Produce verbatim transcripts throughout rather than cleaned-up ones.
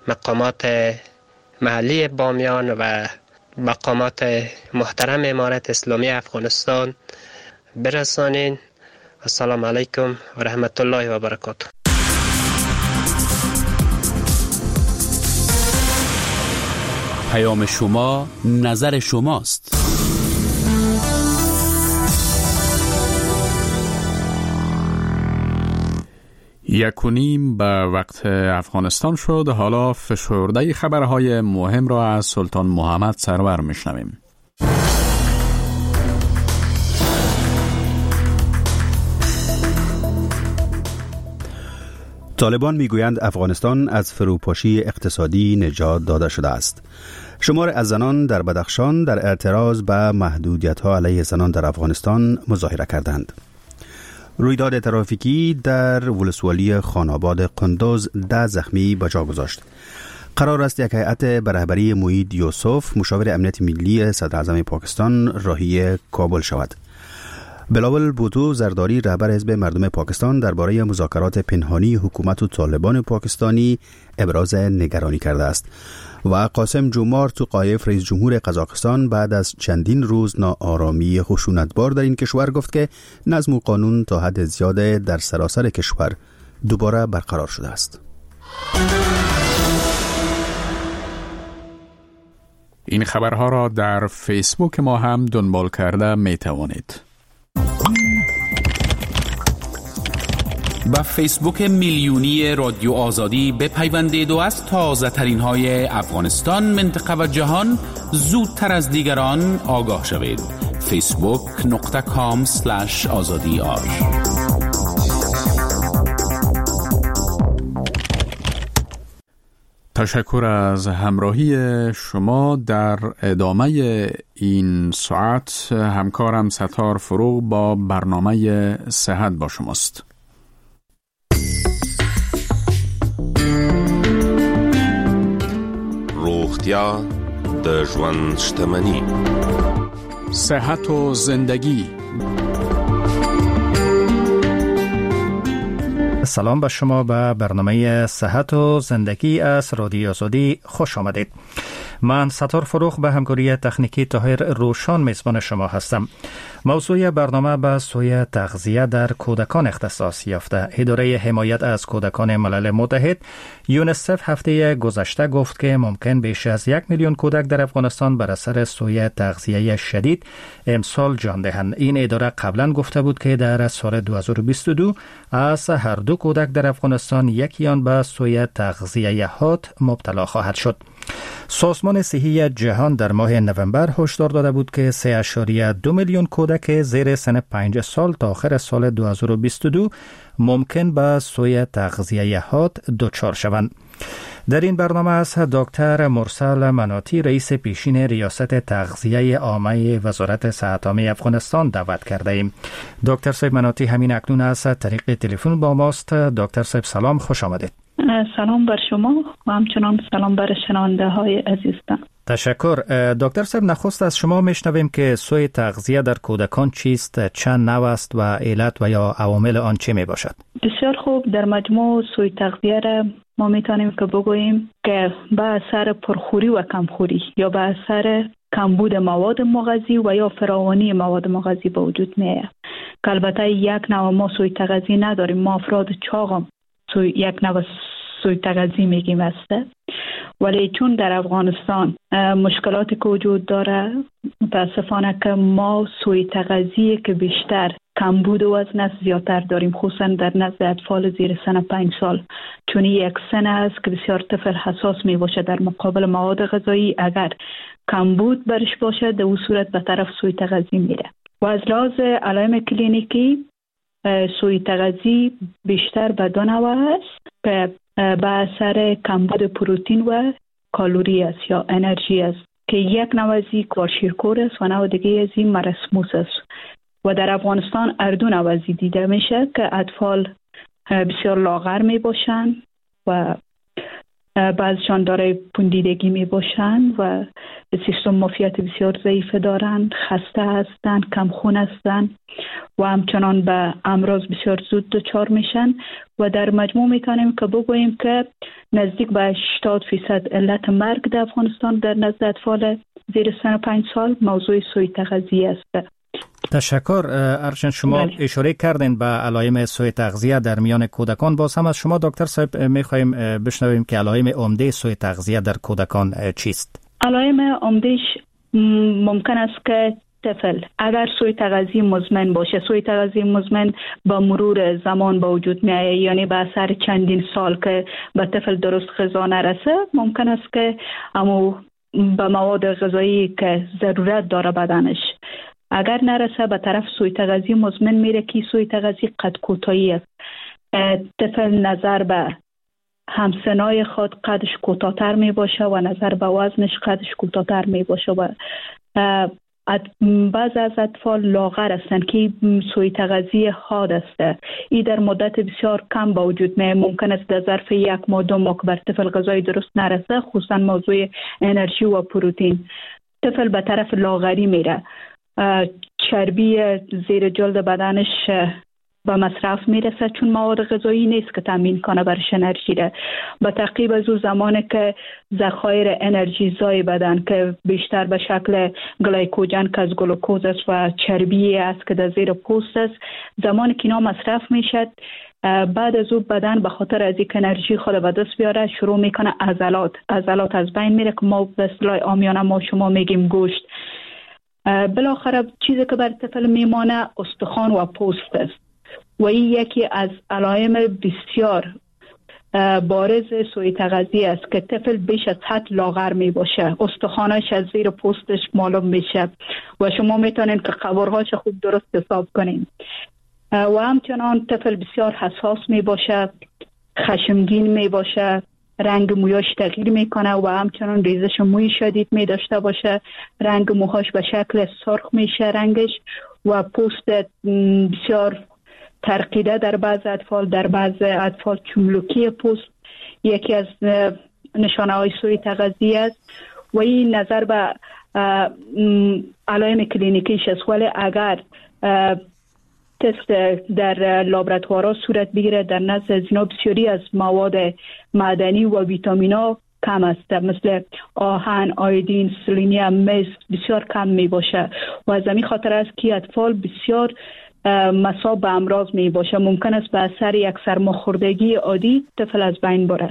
مقامات محلی بامیان و مقامات محترم امارت اسلامی افغانستان برسانین. السلام علیکم و رحمت الله و برکاته. پیام شما نظر شماست. یک و نیم به وقت افغانستان شد. حالا فشرده خبرهای مهم را از سلطان محمد سرور میشنویم. طالبان میگویند افغانستان از فروپاشی اقتصادی نجات داده شده است. شمار از زنان در بدخشان در اعتراض به محدودیت‌ها علیه زنان در افغانستان مظاهره کردند. رویداد ترافیکی در ولسوالی خاناباد قندوز ده زخمی به جا گذاشت. قرار است یک هیئت به رهبری موحید یوسف مشاور امنیت ملی صدر اعظم پاکستان راهی کابل شود. بلاول بوتو زرداری رهبر حزب مردم پاکستان درباره مذاکرات پنهانی حکومت و طالبان پاکستانی ابراز نگرانی کرده است و قاسم جومار توقایف رئیس جمهور قزاقستان بعد از چندین روز ناآرامی خشونتبار در این کشور گفت که نظم و قانون تا حد زیاد در سراسر کشور دوباره برقرار شده است. این خبرها را در فیسبوک ما هم دنبال کرده می توانید. با فیسبوک میلیونی رادیو آزادی بپیوندید و از تازه ترین های افغانستان، منطقه و جهان زودتر از دیگران آگاه شوید. فیسبوک نقطه کام سلش آزادی آر. تشکر از همراهی شما. در ادامه این ساعت همکارم ستار فروغ با برنامه صحت با شماست. روغتیا د ژوند شتمني. صحت و زندگی. سلام به شما به برنامه صحت و زندگی از رادیو آزادی خوش آمدید. من ستار فروغ به همکاری تکنیکی طاهر روشان میزبان شما هستم. موضوع برنامه به سوی تغذیه در کودکان اختصاص یافته. اداره حمایت از کودکان ملل متحد یونیسف هفته گذشته گفت که ممکن بیش از یک میلیون کودک در افغانستان بر اثر سوی تغذیه شدید امسال جان دهند. این اداره قبلا گفته بود که در سال دو هزار و بیست و دو از هر دو کودک در افغانستان یکی آن به سوی تغذیه حاد مبتلا خواهد شد. سازمان صحی جهان در ماه نوامبر هشدار داده بود که سه اشاریه دو میلیون کودک زیر سن پنج سال تا آخر سال دو هزار و بیست و دو ممکن به سوی تغذیه حاد دچار شوند. در این برنامه از دکتر مرسل مناتی رئیس پیشین ریاست تغذیه عامه وزارت صحت عامه افغانستان دعوت کرده ایم. دکتر صاحب مناتی همین اکنون از طریق تلفن با ماست. دکتر صاحب سلام، خوش آمدید. سلام بر شما و همچنان سلام بر شنونده های عزیزتان. تشکر. دکتر صاحب نخست از شما میشنویم که سوی تغذیه در کودکان چیست، چند نوع است و علت و یا عوامل آن چه می باشد؟ بسیار خوب. در مجموع سوی تغذیه را ما میتونیم که بگوییم که به اثر پرخوری و کمخوری یا به اثر کمبود مواد مغذی و یا فراوانی مواد مغذی به وجود میاد. که البته یک نوع ما سوی تغذیه نداریم. ما افراد چاقم سوی یک نوع سوی تغذیه میگیم است، ولی چون در افغانستان مشکلاتی که وجود داره متاسفانه که ما سوی تغذیه که بیشتر کمبود وزن است زیادتر داریم، خصوصا در نزد اطفال زیر سن پنج سال، چون یک سن است که بسیار طفل حساس می باشه در مقابل مواد غذایی. اگر کمبود برش باشه در اون صورت به طرف سوی تغذیه میره و از لحاظ علائم کلینیکی سوی تغذیه بیشتر به دو نوع است که به اثر کمبود پروتئین و کالری است یا انرژی است که یک نوع از این کوارشیرکور است و نوع دیگه از این مرسموس است و در افغانستان اردو نوع از این دیده میشه که اطفال بسیار لاغر می باشن و بعضشان دارای پوندیدگی می باشند و سیستم مافیات بسیار ضعیف دارند، خسته هستند، کم خون هستند و همچنان به امراض بسیار زود دچار میشن و در مجموع میتونیم که بگوییم که نزدیک به هشتاد فیصد علت مرگ در افغانستان در نزد اطفال زیر سن پنج سال موضوع سوء تغذیه است. تشکر. ارشن شما بله. اشاره کردین به علائم سوء تغذیه در میان کودکان. باز هم از شما دکتر صاحب میخوایم بشنویم که علائم عمده سوء تغذیه در کودکان چیست؟ علائم عمدهش ممکن است که طفل اگر سوء تغذیه مزمن باشه، سوء تغذیه مزمن با مرور زمان به وجود میاد، یعنی به اثر چندین سال که به طفل درست غذا نرسه، ممکن است که امو به مواد غذایی که ضرورت داره بدنش اگر نرسه به طرف سوء تغذیه مزمن میره که سوء تغذیه قد کوتاهی است. طفل نظر به همسنای خود قدش کوتاه‌تر می باشه و نظر به وزنش قدش کوتاه‌تر می باشه و بعض از اطفال لاغر هستند که سوء تغذیه حاد است. این در مدت بسیار کم با وجود می ممکن است در ظرف یک ماه دو ماه که بر طفل غذای درست نرسه، خصوصا موضوع انرژی و پروتئین، طفل به طرف لاغری میره، چربی زیر جلد بدنش به مصرف میرسه چون مواد غذایی نیست که تامین کنه برش انرژی را. با تعقیب از اون زمانی که ذخایر انرژی زای بدن که بیشتر به شکل گلایکوژن که از گلوکوز است و چربی است که در زیر پوست است، زمانی که اینا مصرف میشد بعد از اون بدن به خاطر از یک انرژی خود به دست بیاره شروع میکنه عضلات عضلات از بین میره که ما به اصطلاح عامیانه ما شما میگیم گوشت. بالاخره چیزی که بر طفل میمانه استخوان و پوست است و این یکی از علائم بسیار بارز سوء تغذیه است که طفل بیش از حد لاغر می باشه، استخوانش از زیر پوستش معلوم میشه و شما میتونین که قوارهاش خوب درست حساب کنین. و همچنان طفل بسیار حساس می باشه، خشمگین می باشه، رنگ مویاش تغییر میکنه و همچنان ریزش موی شدید می داشته باشه، رنگ موهاش به شکل سرخ میشه رنگش و پوست بسیار ترقیده در بعض اطفال، در بعض اطفال چملوکی پوست یکی از نشانه های سوء تغذیه است و این نظر به علائم کلینیکیش است. ولی اگر تست در لابراتوارها صورت بگیره در نزد از اینا بسیاری از مواد معدنی و ویتامینا کم است، مثل آهن، آیودین، سلینیم، مس بسیار کم می باشه و از همین خاطر است که اطفال بسیار مصاب به امراض می باشه. ممکن است به اثر یک سرماخوردگی عادی طفل از بین بره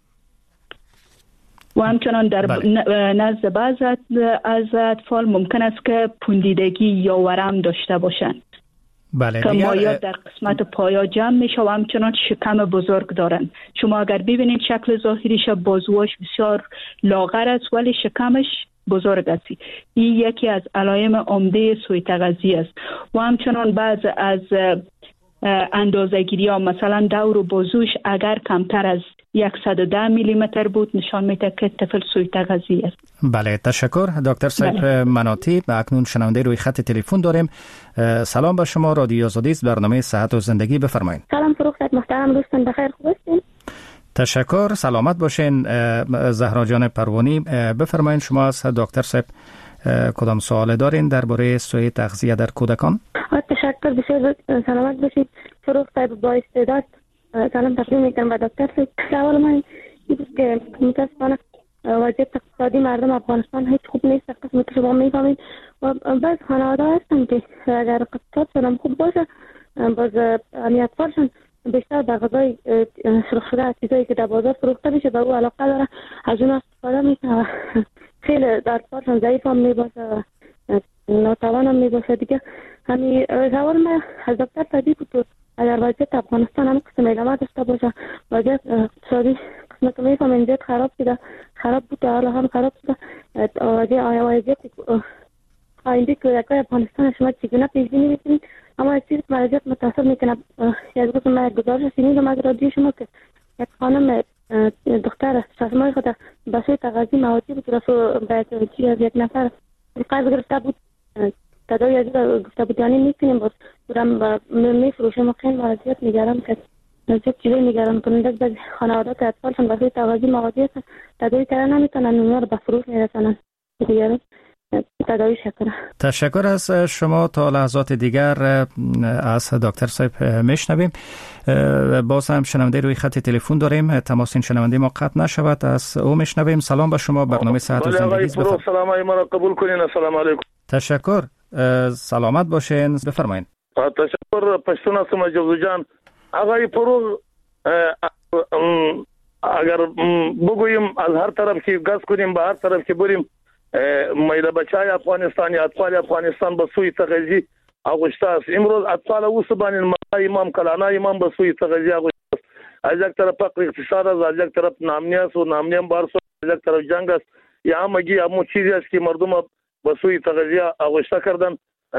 و همچنان در بله. نزد بعض از اطفال ممکن است که پوندیدگی یا ورم داشته باشند بله. که مایات در قسمت پایا جمع میشه و همچنان شکم بزرگ دارن. شما اگر ببینید شکل ظاهریش بازوش بسیار لاغر است ولی شکمش بزرگ است. این یکی از علائم عمده سوء تغذیه است و همچنان بعض از اندازه‌گیری ها مثلا دور و بازوش اگر کمتر از صد و ده میلی متر بود نشان میده که طفل سوء تغذیه است. بله تشکر دکتر صاحب بله. مناطی. و اکنون شنونده روی خط تلفن داریم. سلام به شما، رادیو آزادی است، برنامه صحت و زندگی، بفرمایید. سلام فروخت محترم دوستان، بخیر خوب هستین؟ تشکر، سلامت باشین. زهرا جان پروانی بفرمایید شما از دکتر صاحب کدام سوال دارین درباره سوء تغذیه در کودکان؟ تشکر، بسیار سلامت باشید. فروخت با استعداد سلام تقدیم میکنم به دکتر صاحب. سوال من این بود که متاسفانه وضعیت اقتصادی مردم افغانستان هیچ خوب نیست، قسمت شما میفهمید و بعض خانواده هستن که اگر اقتصاد شدن خوب باشه باز امیت فرشن بیشتر در غذای سرخ شده چیزایی که در بازار فروخته میشه به او علاقه داره، از اون استفاده میکنه. خیلی در فرشن ضعیف هم میباشه، ناتوان هم میباشه دیگه. همین سوال من از دکتر صاحبی بود اگر وضعیت افغانستان هم قسم ادامه داشته باشه، وضعیت اقتصادی قسمت میفهم اینجا خراب شده، خراب بود، حالا هم خراب شده، وضعیت آینده کودکای افغانستان شما چگونه پیش بینی میکنید؟ اما از چیز وضعیت متاثر میکنه. یک روز من گزارش شنیدم از رادیو شما که یک خانم دختر شش ماهه خود به سوء تغذیه موادی بود رسو باید چی از یک نفر قرض گرفته بود، تداوی از گفته بود یعنی میکنیم باز بودم میفروشم و خیلی وضعیت نگرم کرد. وضعیت چیزی نگران کننده است. بعضی خانوادات اطفالشون به سوی تغذیه موادی هستن، تداوی کردن نمیتونن، اونها رو به فروش میرسونن دیگران تداوی شکنن. تشکر از شما. تا لحظات دیگر از دکتر صاحب میشنویم. باز هم شنونده روی خط تلفن داریم، تماس این شنونده ما قطع نشود، از او میشنویم. سلام به شما، برنامه صحت و زندگی. سلام علیکم، مرا قبول کنین. السلام علیکم. تشکر، سلامت باشین، بفرمایید. تشکر. پشتون هستم جوزو جان. آقای فروغ، اگر بگوییم از هر طرف که گز کنیم به هر طرف که بریم، میده بچای افغانستان یا اطفال افغانستان به سوی تغذیه آغشته است. امروز اطفال او سبان امام کلانا امام به سوی تغذیه آغشته است. از یک طرف فقر اقتصاد است، از یک طرف نامنی است و نامنی هم بارس، از یک طرف جنگ است. یا همگی همون چیزی است که مردم به سوی تغذیه آغشته کردن.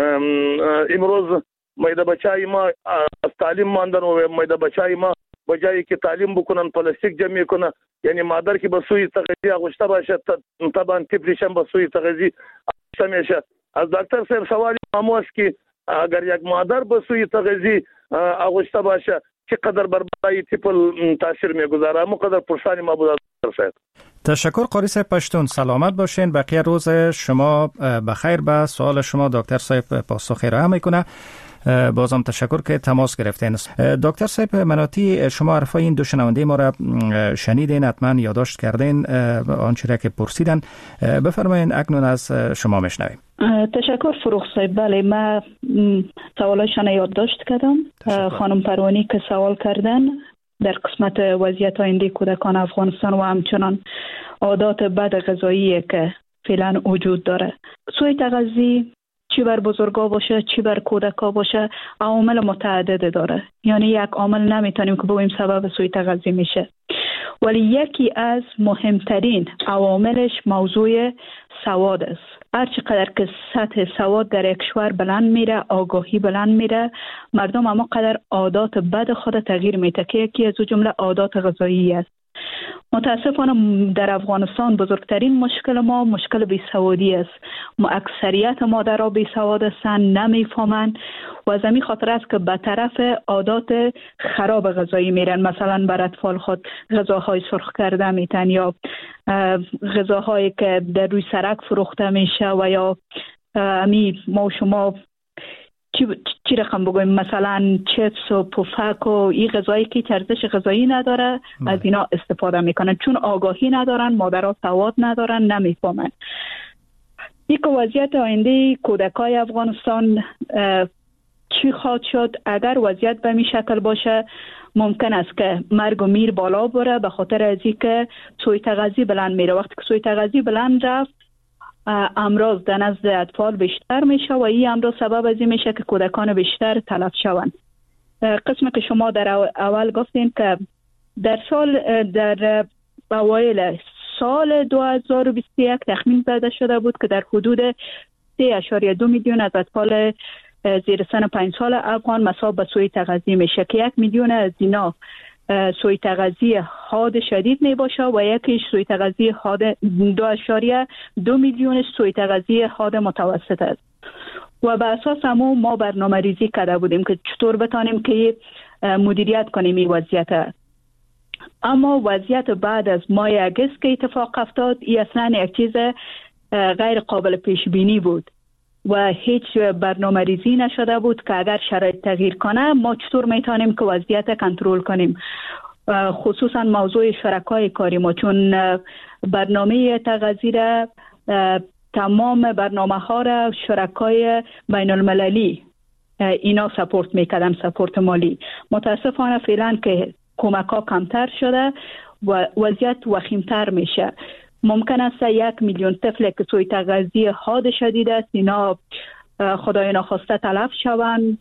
امروز میده بچای ما از تعلیم ماندن و میده بچای ما بجایی که تعلیم بکنن پلاستیک جمع کنن، یعنی مادر که به سوی تغذیه آغشته باشه طبعا طفلش هم به سوی تغذیه آغشته میشه. از دکتر صاحب سوال مامو است که اگر یک مادر به سوی تغذیه آغشته باشه چقدر بر بالای طفل تاثیر میگذاره، همونقدر پرسانی ما بود. دکتر صاحب تشکر. قاری صاحب پشتون، سلامت باشین. بقیه روز شما بخیر. به سوال شما دکتر صاحب پاسخ ارائه میکنه. بازم تشکر که تماس گرفتین. دکتر صاحب مناطی، شما حرفای این دو شنونده ما را شنیدین، حتما یادداشت کردین آنچه را که پرسیدن. بفرمایید، اکنون از شما میشنویم. تشکر فروغ صاحب. بله، من سوالاشون یادداشت کردم. خانم پروانی که سوال کردن در قسمت وضعیت آینده کودکان افغانستان و همچنان عادات بد غذایی که فعلا وجود داره، سوی تغذیه چی بر بزرگا باشه چی بر کودکا باشه عوامل متعدد داره. یعنی یک عامل نمیتونیم که بگوییم سبب سوی تغذیه میشه، ولی یکی از مهمترین عواملش موضوع سواد است. هر چقدر که سطح سواد در یک کشور بلند میره، آگاهی بلند میره، مردم اما قدر عادات بد خود تغییر میده که یکی از جمله عادات غذایی است. متاسفانه در افغانستان بزرگترین مشکل ما مشکل بیسوادی است. ما اکثریت مادرها بیسواد هستند، نمیفهمند و از همین خاطر است که به طرف عادات خراب غذایی میرن. مثلا بر اطفال خود غذاهای سرخ کرده میتن یا غذاهایی که در روی سرک فروخته میشه و یا امی ما و شما چی, چی رقم بگویم، مثلا چپس و پفک و این غذایی که ارزش غذایی نداره مم. از اینا استفاده میکنن چون آگاهی ندارن، مادرها سواد ندارن، نمیفهمن. یک وضعیت آینده کودکای افغانستان چی خواهد شد اگر وضعیت به می شکل باشه؟ ممکن است که مرگ و میر بالا بره به خاطر از اینکه سوی تغذیه بلند میره. وقتی که سوی تغذیه بلند رفت، امراض در نزد اطفال بیشتر میشه و این امراض سبب از این میشه که کودکان بیشتر تلف شوند. قسمی که شما در اول گفتین که در سال در اوایل سال دو هزار و بیست و یک تخمین زده شده بود که در حدود سه اشاریه دو میلیون از اطفال زیر سن پنج سال افغان مصاب به سوی تغذیه میشه که یک میلیون از اینا سوی تغذیه حاد شدید می باشه و یکیش سوی تغذیه حاد دو اشاریه دو میلیون سوی تغذیه حاد متوسط است. و به اساس همون ما برنامه ریزی کرده بودیم که چطور بتانیم که مدیریت کنیم این وضعیت. اما وضعیت بعد از ماه اگست که اتفاق افتاد، این اصلا یک چیز غیر قابل پیش بینی بود و هیچ برنامه ریزی نشده بود که اگر شرایط تغییر کنه ما چطور میتونیم که وضعیت کنترل کنیم. خصوصا موضوع شرکای کاری ما، چون برنامه تغذیه را تمام برنامه ها را شرکای بین المللی اینا سپورت میکردن، سپورت مالی. متاسفانه فعلا که کمک ها کمتر شده و وضعیت وخیمتر میشه. ممکن است یک میلیون طفل که سوی تغذیه حاد شدید است اینا خدای ناخواسته تلف شوند،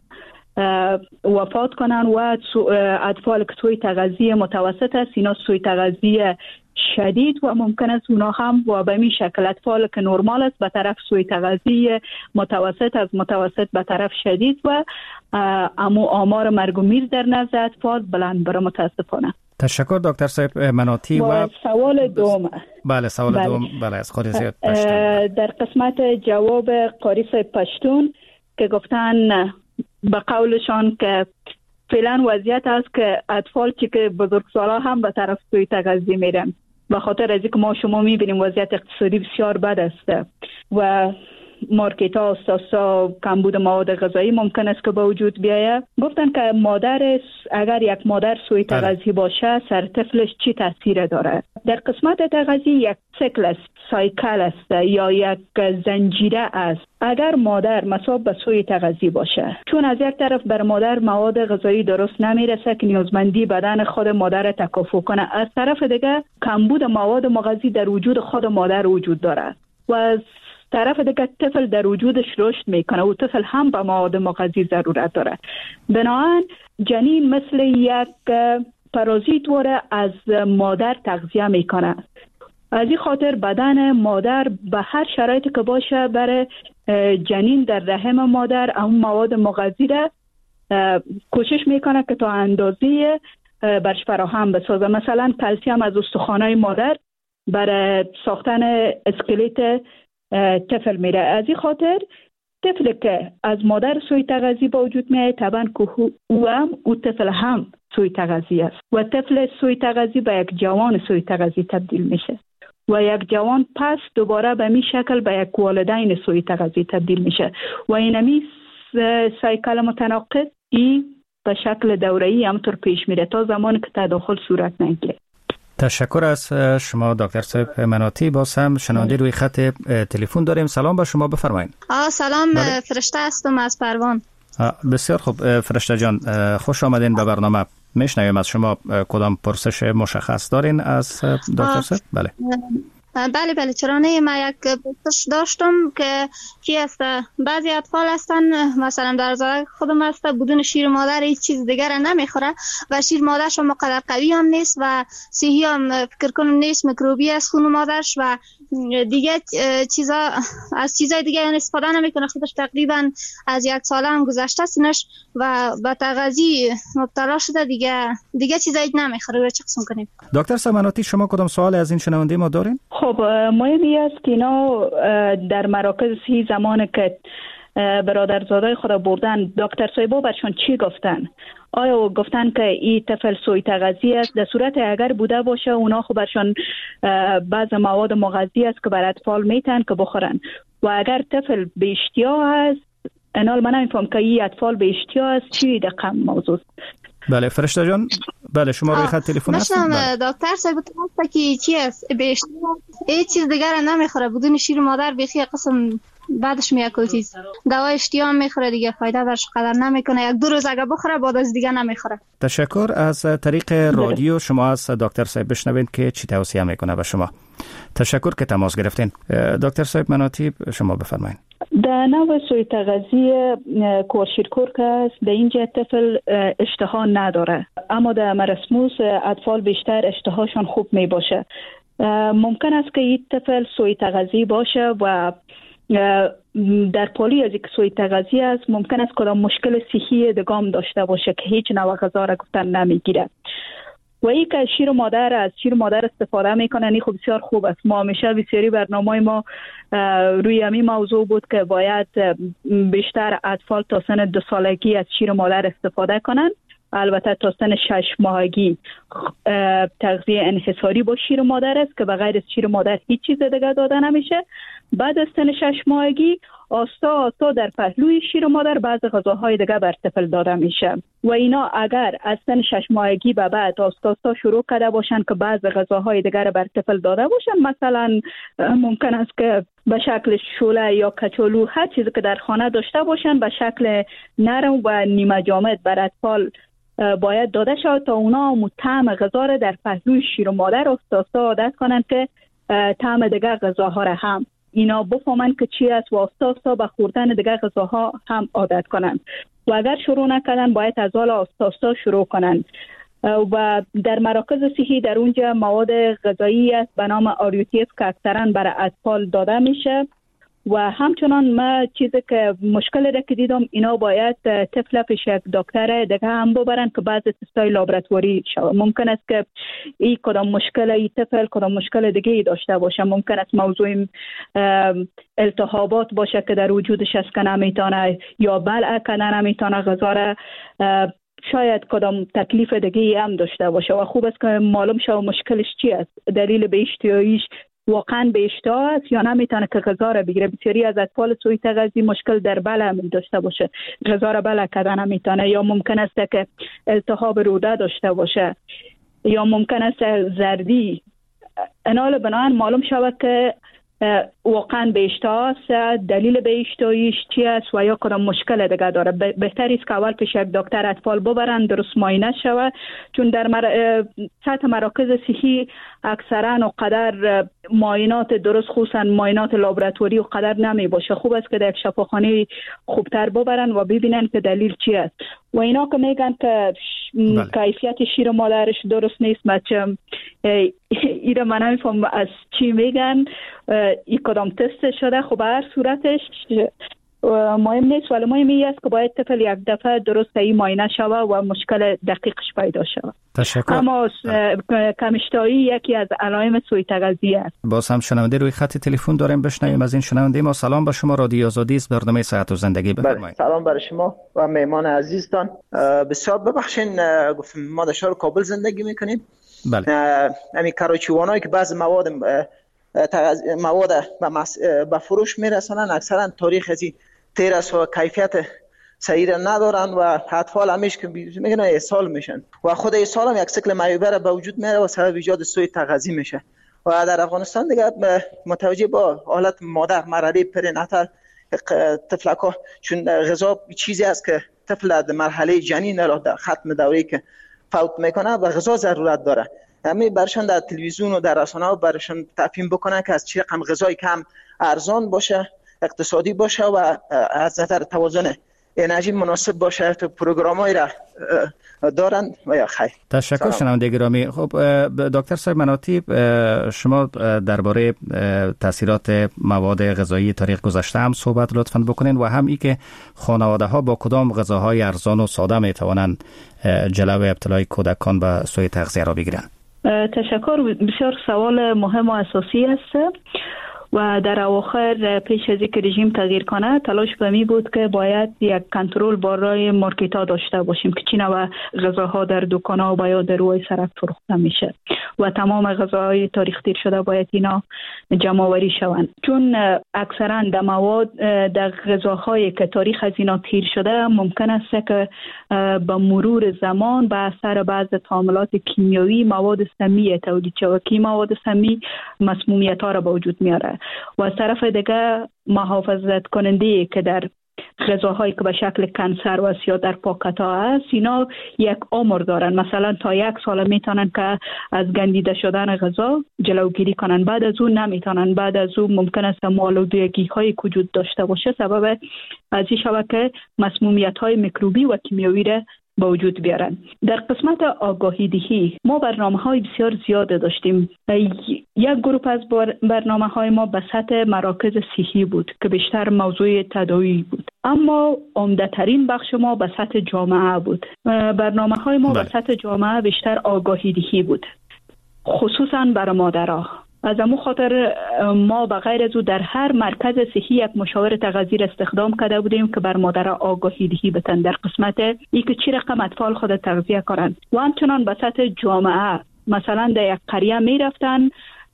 وفات کنند و اطفال که سوی تغذیه متوسط است اینا سوی تغذیه شدید و ممکن است اونا هم و به می شکل اطفال که نرمال است به طرف سوی تغذیه متوسط، از متوسط به طرف شدید و امو آمار مرگ و میر در نزد اطفال بلند بره متاسفانه. تشکر دکتر صاحب مناطی. و, و سوال دوم. بله سوال بله. دوم بله از قاری صاحب پشتون. در قسمت جواب قاری صاحب پشتون که گفتن به قولشان که فعلا وضعیت است که اطفال چی که بزرگسالا هم به طرف سوی تغذیه میرن. به خاطر از اینکه ما شما میبینیم وضعیت اقتصادی بسیار بد است و مارکت ها استاسا کمبود مواد غذایی ممکن است که به وجود بیاید. گفتن که مادر اگر یک مادر سوی تغذیه باشه سر طفلش چی تاثیر داره. در قسمت تغذیه یک سیکل است، سایکل است یا یک زنجیره است. اگر مادر مصاب به سوی تغذیه باشه، چون از یک طرف بر مادر مواد غذایی درست نمیرسه که نیازمندی بدن خود مادر تکافو کنه، از طرف دیگه کمبود مواد مغذی در وجود خود مادر وجود داره و از طرف دیگه طفل در وجودش رشد میکنه و طفل هم به مواد مغذی ضرورت داره. بنابراین جنین مثل یک پارازیت واره از مادر تغذیه میکنه. از این خاطر بدن مادر به هر شرایطی که باشه برای جنین در رحم مادر اون مواد مغذی را کوشش میکنه که تا اندازه برش فراهم بسازه. مثلا کلسیم از استخوانهای مادر برای ساختن اسکلت طفل میره. از این خاطر طفل که از مادر سوی تغذیه با وجود میاد طبعا که او هم او طفل هم سوی تغذیه است و طفل سوی تغذیه به یک جوان سوی تغذیه تبدیل میشه و یک جوان پس دوباره به می شکل به یک والدین سوی تغذیه تبدیل میشه و اینمی سایکل متناقض ای به شکل دوره‌ای همطور پیش میره تا زمانی که تداخل صورت نگیره. تشکر از شما دکتر صاحب مناطی. باز هم شنونده روی خط تلفن داریم. سلام به شما، بفرمایید. آه سلام بله. فرشته هستم از پروان. بسیار خوب فرشته جان، خوش آمدین به برنامه. میشنویم از شما کدام پرسش مشخص دارین از دکتر صاحب؟ بله بله بله چرا نه. من یک پرسش داشتم که چی است، بعضی اطفال هستن مثلا در زایده خودم هست بدون شیر مادر هیچ چیز دیگر نمیخوره و شیر مادرش هم مقدر قوی هم نیست و صحی هم فکر کنم نیست، میکروبی است خون مادرش و دیگه چیزا از چیزای دیگه استفاده نمیکنه. خودش تقریبا از یک ساله هم گذشته سنش و به تغذیه مبتلا شده، دیگه دیگه چیزایی نمیخوره. چه قسم کنیم؟ دکتر سمناتی شما کدام سوال از این شنونده ما دارین؟ خب مهمی است که اینا در مراکز صحی زمان که برادرزادای خود بردن دکتر صاحبا برشان چی گفتن؟ آیا گفتن که این طفل سوی تغذیه است؟ در صورت اگر بوده باشه اونا خب برشان بعض مواد مغذی است که بر اطفال میتن که بخورن و اگر طفل به اشتیا است، انال من نمیفهم که این اطفال به اشتیا است چی دقیقا موضوع؟ بله فرشته جان، بله شما روی خط تلفن هستید. بله دکتر صاحب تو که چی است به اشتیا هیچ چیز دیگر نمیخوره بدون شیر مادر بخی قسم بعدش میاکل چیز دوا اشتیا هم میخوره دیگه فایده برش قدر نمیکنه. یک دو روز اگه بخوره بعد از دیگه نمیخوره. تشکر. از طریق رادیو شما از دکتر صاحب بشنوید که چی توصیه میکنه به شما. تشکر که تماس گرفتین. دکتر صاحب مناطی شما بفرمایید. در نوع سوی تغذیه کورشیرکور که است در اینجا طفل اشتها نداره، اما در مرسموس اطفال بیشتر اشتهاشون خوب می باشه. ممکن است که این طفل سوی تغذیه باشه و در پالی از یک سوی تغذیه است ممکن است کدام مشکل صحی دگام داشته باشه که هیچ نوع غذا را گفتن نمیگیره و ای که شیر مادر از شیر مادر استفاده میکنن این خوب بسیار خوب است. ما همیشه بسیاری برنامه ما روی همین موضوع بود که باید بیشتر اطفال تا سن دو سالگی از شیر مادر استفاده کنن. البته تا سن شش ماهگی تغذیه انحصاری با شیر مادر است که بغیر از شیر مادر هیچ چیز دیگه داده نمیشه. بعد از سن شش ماهگی آستا آستا در پهلوی شیر مادر بعض غذاهای دیگه بر طفل داده میشه و اینا اگر از سن شش ماهگی به بعد آستا آستا شروع کرده باشن که بعض غذاهای دیگه بر طفل داده باشن، مثلا ممکن است که به شکل شوله یا کچالو هر چیزی که در خانه داشته باشن به شکل نرم و نیمه جامد بر اطفال باید داده شود تا اونا طعم غذا را در پهلوی شیر مادر آستا آستا عادت کنن که طعم دیگه غذاها را هم اینا بفهمن که چی است و آستا آستا به خوردن دیگه غذاها هم عادت کنن و اگر شروع نکردن باید از حال آستا آستا شروع کنن. و در مراکز صحی در اونجا مواد غذایی است به نام آریوتیف که اکثرا برای اطفال داده میشه و همچنان ما چیزی که مشکل را که دیدم اینا باید طفل پیش یک دکتر دیگه هم ببرن که بعض تستای لابراتواری شود. ممکن است که این کدام مشکل ای طفل کدام مشکل دیگه ای داشته باشه. ممکن است موضوع التهابات باشه که در وجودش است که نمیتونه یا بلع که نمیتونه غذا را شاید کدام تکلیف دیگه هم داشته باشه و خوب است که معلوم شه مشکلش چی است، دلیل به اشتهاییش واقعا به اشتها است یا نمیتونه که غذا را بگیره. بسیاری از اطفال سوی تغذی مشکل در بلع داشته باشه، غذا را بلع کردن نمیتونه، یا ممکن است که التهاب روده داشته باشه، یا ممکن است زردی. انال بنابراین معلوم شود که واقعا به اشتها است، دلیل به اشتهاییش چی است و یا کدام مشکل دیگه داره. بهتر است که اول پیش یک دکتر اطفال ببرن درست معاینه شود، چون در مر... سطح مراکز صحی اکثرا و قدر معاینات درست، خصوصا معاینات لابراتوری و قدر نمی باشه. خوب است که در یک شفاخانه خوبتر ببرن و ببینن که دلیل چی است. و اینا که میگن که بله. کیفیت شیر مادرش درست نیست، بچه ایره من نمیفهم از چی میگن، این کدام تست شده. خب هر صورتش مهم نیست، ولی مهم این است که باید طفل یک دفعه درست این معاینه شوه و مشکل دقیقش پیدا شود. تشکر. اما کم اشتهایی یکی از علائم سوء تغذیه است. باز هم شنونده روی خط تلفن داریم، بشنویم از این شنونده. ما سلام به شما، رادیو آزادی است، برنامه صحت و زندگی بفرمایید. سلام برای شما و مهمان عزیزتان. بسیار ببخشید گفتم ما در شهر کابل زندگی میکنیم. بله. همین کراچیوانایی که بعض مواد مواد به فروش میرسونن اکثرا تاریخ از تیر است و کیفیت صحیح ندارن و اطفال همیشه که میگن اسهال میشن و خود اسهال هم یک سیکل معیوبه به وجود میاره و سبب ایجاد سوء تغذی میشه. و در افغانستان دیگه متوجه با حالت مادر مرحله پریناتال طفلکا، چون غذا چیزی است که طفل در مرحله جنین یا در ختم دوره که فوت میکنه و غذا ضرورت داره. همین برشان در تلویزیون و در رسانه‌ها برشان تفهیم بکنن که از چه رقم غذای کم ارزان باشه، اقتصادی باشه و از نظر توازن انرژی مناسب باشه. تو پروگرامایی را دارن و یا خیر. تشکر شنونده گرامی. خب دکتر صاحب مناطی، شما درباره تاثیرات مواد غذایی تاریخ گذشته هم صحبت لطفاً بکنین و هم ای که خانواده ها با کدام غذاهای ارزان و ساده می توانند جلوی ابتلای کودکان به سوء تغذیه را بگیرند. تشکر. بسیار سوال مهم و اساسی است و در اواخر پیش از اینکه رژیم تغییر کنه تلاش به می بود که باید یک کنترل برای مارکت ها داشته باشیم که چی نوع غذاها در دکان ها و یا در روی سرک فروخته میشه و تمام غذاهای تاریخ دیر شده باید اینا جمع آوری شوند، چون اکثرا در مواد در غذاهایی که تاریخ از اینا تیر شده ممکن است که با مرور زمان به اثر بعض تعاملات کیمیایی مواد سمی تولید شود که مواد سمی مسمومیت ها را به وجود میاره و از طرف دیگه محافظت کننده که در غذاهایی که به شکل کنسر و یا در پاکت ها هست اینا یک عمر دارن. مثلا تا یک سال میتونن که از گندیده شدن غذا جلوگیری کنن، بعد از اون نمیتونن. بعد از اون ممکن است آلودگی های وجود داشته باشه، سبب از این شود که مسمومیت های میکروبی و کیمیایی را با وجود بیارن. در قسمت آگاهی دهی ما برنامه های بسیار زیاد داشتیم. یک گروه از برنامه های ما به سطح مراکز صحی بود که بیشتر موضوع تداوی بود، اما عمده ترین بخش ما به سطح جامعه بود. برنامه های ما به سطح جامعه بیشتر آگاهی دهی بود، خصوصا برای مادرها. از امو خاطر ما به غیر از او در هر مرکز صحی یک مشاور تغذیه استخدام کرده بودیم که بر مادر آگاهی دهی بتن در قسمت ای که چی رقم اطفال خود تغذیه کنند و همچنان به سطح جامعه. مثلا در یک قریه می رفتن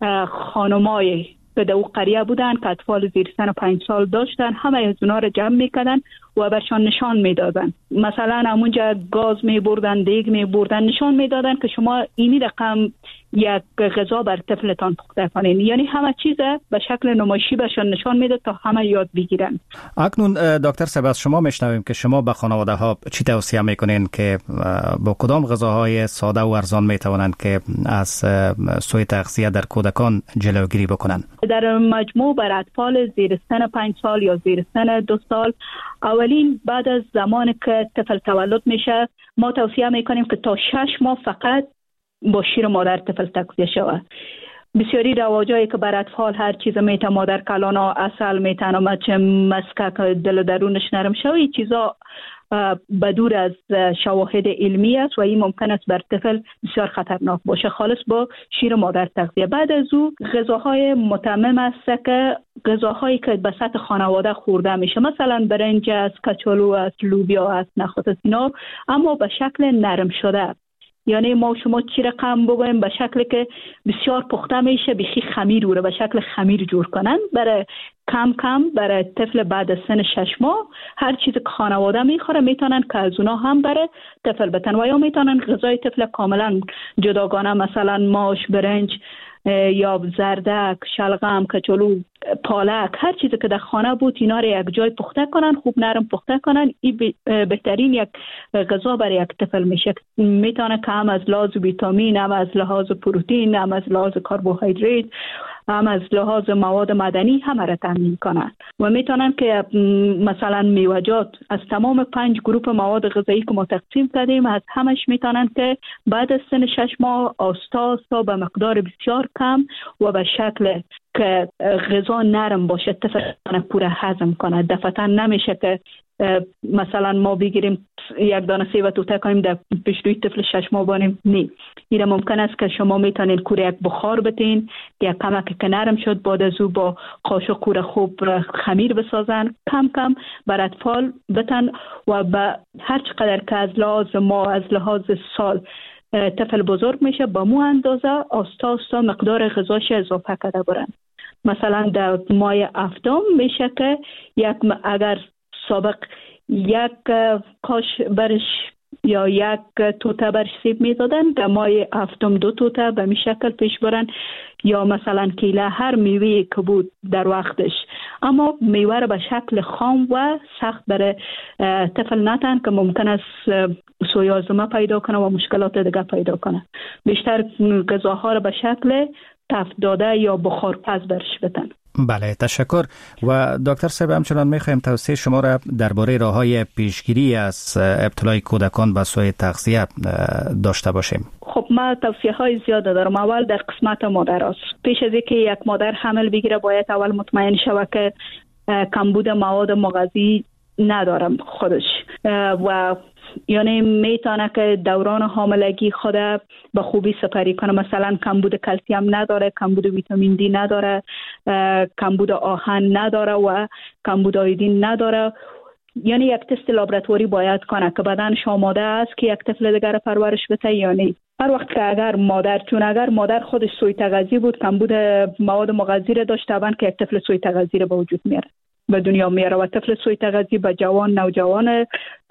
خانمای که در او قریه بودن که اطفال زیر سن پنج سال داشتن، همه از اونا رو جمع میکردن و برشان نشان میدادن. مثلا همونجا گاز میبردن، دیگ میبردن، نشان میدادن که شما اینی رقم یک غذا بر طفلتان پخته کنین. یعنی همه چیز به شکل نمایشی بهشان نشان میداد تا همه یاد بگیرن. اکنون دکتر صاحب از شما میشنویم که شما به خانواده ها چی توصیه میکنین که با کدام غذاهای ساده و ارزان میتوانند که از سوء تغذیه در کودکان جلوگیری بکنن؟ در مجموع بر اطفال زیر سن پنج سال یا زیر سن دو سال، اولین بعد از زمان که طفل تولد میشه ما توصیه میکنیم که تا شش ماه فقط با شیر مادر طفل تغذیه شود بسیاری رواجایی که بر اطفال هر چیز میتونه مادر کلانا اصل میتونه مچ مسکک دل درونش نرم شوه، این چیزا بدور از شواهد علمی است و این ممکن است بر طفل بسیار خطرناک باشه. خالص با شیر مادر تغذیه. بعد از او غذاهای متمم است که غذاهایی که به سطح خانواده خورده میشه، مثلا برنج است، کچالو است، لوبیا است، نخود است، اینا اما به شکل نرم شده. یعنی ما شما چی رقم بگویم به شکلی که بسیار پخته میشه، بخی خمیر رو به شکل خمیر جور کنن، برای کم کم برای طفل بعد از سن شش ماه هر چیزی که خانواده میخوره میتونن که از اونا هم برای طفل بتن و یا میتونن غذای طفل کاملا جداگانه، مثلا ماش، برنج یا زردک، شلغم، کچالو، پالک، هر چیزی که در خانه بود اینا رو یک جای پخته کنن، خوب نرم پخته کنن. این بهترین یک غذا برای یک طفل میشه. میتونه که هم از لحاظ ویتامین، هم از لحاظ پروتئین، هم از لحاظ کربوهیدرات، هم از لحاظ مواد معدنی همه را تامین کنند و میتونن که مثلا میوه‌جات از تمام پنج گروه مواد غذایی که ما تقسیم کردیم از همش میتونن که بعد از سن شش ماه آستا آستا به مقدار بسیار کم و به شکل که غذا نرم باشه طفل پوره هضم کنه. دفعتا نمیشه که مثلا ما بگیریم یک دانه سیب و توته کنیم در پیش روی طفل شش ماه بانیم. نه، این ممکن است که شما میتونین کوره یک بخار بتین یک کمک که نرم شد، بعد از او با قاشق کوره خوب خمیر بسازن، کم کم بر اطفال بتن و به هر چقدر که از لحاظ ما از لحاظ سال طفل بزرگ میشه با مو اندازه آستا آستا مقدار غذاش اضافه کرده برن. مثلا در ماه هفتم میشه که یک اگر سابق یک کاش برش یا یک توته برش سیب میدادن، در ماه هفتم دو توته به می شکل پیش برن، یا مثلا کیله هر میوه که بود در وقتش، اما میوه را به شکل خام و سخت برای طفل نتن که ممکن است سویازمه پیدا کنه و مشکلات دیگه پیدا کنه. بیشتر غذاها را به شکل تفت داده یا بخار پز برش بتن. بله، تشکر. و دکتر صاحب همچنان میخوایم توصیه شما را درباره راه‌های پیشگیری از ابتلای کودکان به سوء تغذیه داشته باشیم. خب ما توصیه های زیاده دارم. اول در قسمت مادر است. پیش از اینکه یک مادر حمل بگیره باید اول مطمئن شود که کمبود مواد مغذی ندارم خودش و یعنی میتونه که دوران حاملگی خود به خوبی سپری کنه. مثلا کمبود کلسیم نداره، کمبود ویتامین دی نداره، کمبود آهن نداره و کمبود آیودین نداره. یعنی یک تست لابراتوری باید کنه که بدنش آماده است که یک طفل دیگر پرورش بده یا نه. هر وقت که اگر مادر چون اگر مادر خودش سوء تغذیه بود، کمبود مواد مغذی را داشته طبعا که یک طفل سوء تغذیه به وجود میاره، به دنیا میاره و طفل سوء تغذیه به جوان نوجوان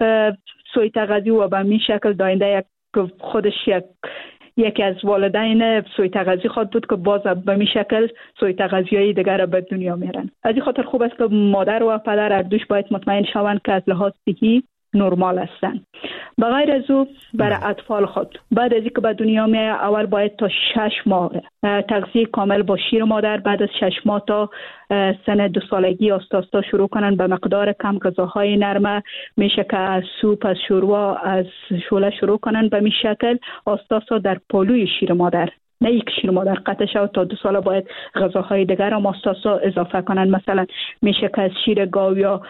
سوء تغذیه و به می شکل داینده یک خودش یک یکی از والدین سوء تغذیه خود بود که باز به می شکل سوء تغذیه‌ای دیگر به دنیا میارن. از این خاطر خوب است که مادر و پدر هر دوش باید مطمئن شوند که از لحاظ صحی نرمال هستن. بغیر از او برای اطفال خود بعد از اینکه به دنیا میاد اول باید تا شش ماه تغذیه کامل با شیر مادر، بعد از شش ماه تا سن دو سالگی آستا آستا شروع کنن به مقدار کم غذاهای نرمه. میشه که از سوپ، از شوروا، از شوله شروع کنن به می شکل آستا آستا در پالوی شیر مادر، نه یک شیر مادر قطع شود. تا دو سال باید غذاهای دیگر هم آستا آستا اضافه کنن. مثلا میشه که از شیر گاو یا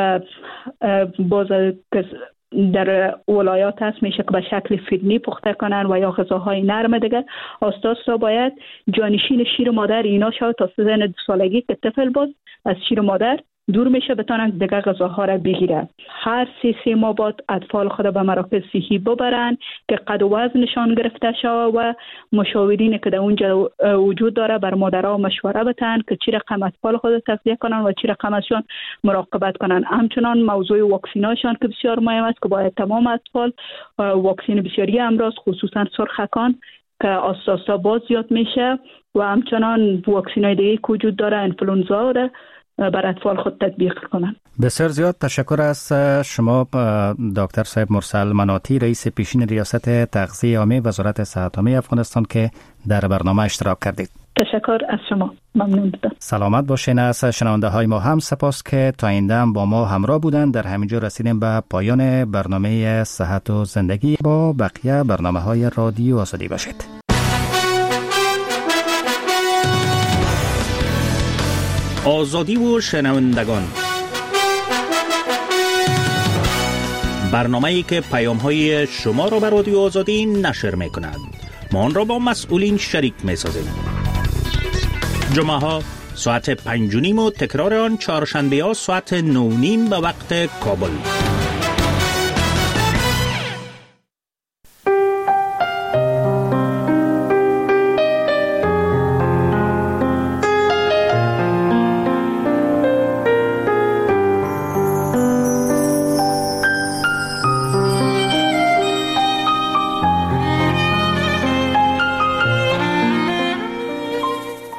باز در ولایات هست میشه که به شکل فیرنی پخته کنن و یا غذاهای نرم دیگه. آستا آستا باید جانشین شیر مادر اینا شود تا سن دو سالگی که طفل باز از شیر مادر دور میشه بتونن دیگه غذاها را بگیرن. هر سی سی ماه بعد اطفال خود به مراکز صحی ببرن که قد و وزنشان گرفته شود و مشاورینی که در اونجا وجود داره بر مادرها مشوره بتن که چی رقم اطفال خود تغذیه کنن و چی رقم ازشان مراقبت کنن. همچنان موضوع واکسیناشان که بسیار مهم است که باید تمام اطفال واکسین بسیاری امراض خصوصا سرخکان که آستا آستا باز زیاد میشه و همچنان واکسینای دیگه که وجود داره انفلوئنزا داره بر اطفال خود تطبیق کنند. بسیار زیاد تشکر از شما دکتر صاحب مرسل مناطی، رئیس پیشین ریاست تغذیه عامه وزارت صحت عامه افغانستان که در برنامه اشتراک کردید. تشکر از شما، ممنون بودم. سلامت باشین. از شنونده های ما هم سپاس که تا این دم با ما همراه بودن. در همینجا رسیدیم به پایان برنامه صحت و زندگی. با بقیه برنامه های رادیو آزادی باشید. آزادی و شنوندگان، برنامه‌ای که پیام‌های شما را به رادیو آزادی نشر می‌کند. ما آن را با مسئولین شریک می‌سازیم. جمعه‌ها ساعت پنج و نیم و تکرار آن چهارشنبه‌ها ساعت نه و نیم به وقت کابل.